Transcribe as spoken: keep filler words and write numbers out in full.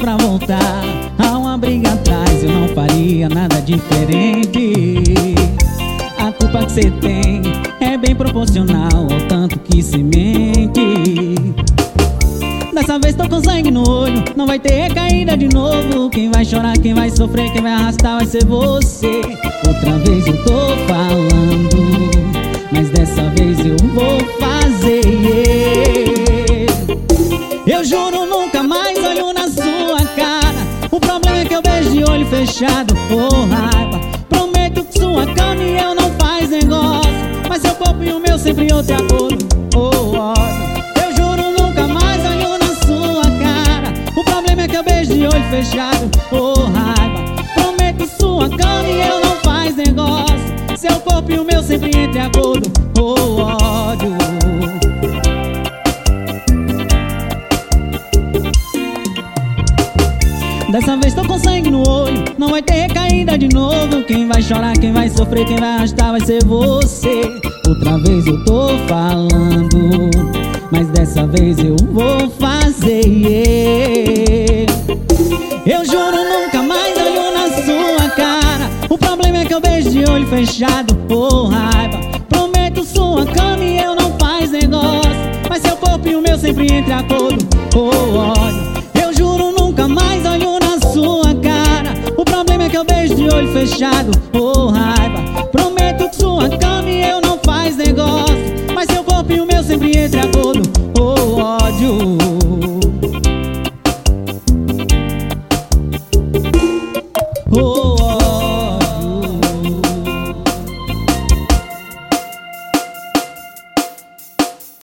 pra voltar a uma briga atrás, eu não faria nada diferente. A culpa que cê tem é bem proporcional ao tanto que se mente. Dessa vez tô com sangue no olho, não vai ter recaída de novo. Quem vai chorar, quem vai sofrer, quem vai arrastar vai ser você. Outra vez eu tô falando, mas dessa vez eu vou fazer. Eu juro nunca mais olho na sua cara. O problema é que eu vejo de olho fechado, oh raiva. Prometo que sua cama e eu não faz negócio, mas seu corpo e o meu sempre outro acordo, oh ódio. Eu juro nunca mais olho na sua cara. O problema é que eu vejo de olho fechado, oh raiva. Prometo sua cama e eu não faz negócio, seu corpo e o meu sempre entre acordo, oh ódio. Dessa vez tô com sangue no olho, não vai ter recaída de novo. Quem vai chorar, quem vai sofrer, quem vai arrastar vai ser você. Outra vez eu tô falando, mas dessa vez eu vou fazer. Eu juro nunca mais olho na sua cara. O problema é que eu vejo de olho fechado, oh raiva. Prometo sua cama e eu não faz negócio, mas seu corpo e o meu sempre entre acordo, oh ódio. Eu juro nunca mais olho na sua cara. O problema é que eu vejo de olho fechado, oh